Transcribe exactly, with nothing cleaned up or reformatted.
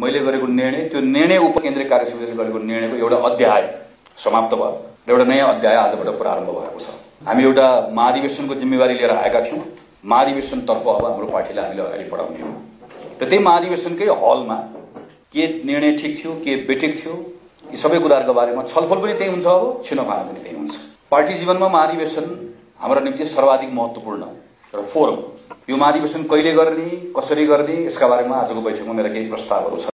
मैले गरेको निर्णय, त्यो निर्णय उपकेन्द्रीय कार्य समितिले गरेको निर्णयको एउटा अध्याय समाप्त भयो र एउटा नयाँ अध्याय आजबाट प्रारम्भ भएको छ। हामी एउटा महाधिवेशनको जिम्मेवारी लिएर आएका थियौँ। महाधिवेशनतर्फ अब हाम्रो पार्टीलाई हामीले अगाडि बढाउने हो र त्यही महाधिवेशनकै हलमा के निर्णय ठिक थियो, के बेठिक थियो, यी सबै कुराहरूको बारेमा छलफल पनि त्यही हुन्छ, अब छिनोफानो पनि त्यही हुन्छ। पार्टी जीवनमा महाधिवेशन हाम्रो निम्ति सर्वाधिक महत्त्वपूर्ण र फोरम। यो महाधिवेशन कहिले गर्ने, कसरी गर्ने, यसका बारेमा आजको बैठकमा मेरा केही प्रस्तावहरू छन्।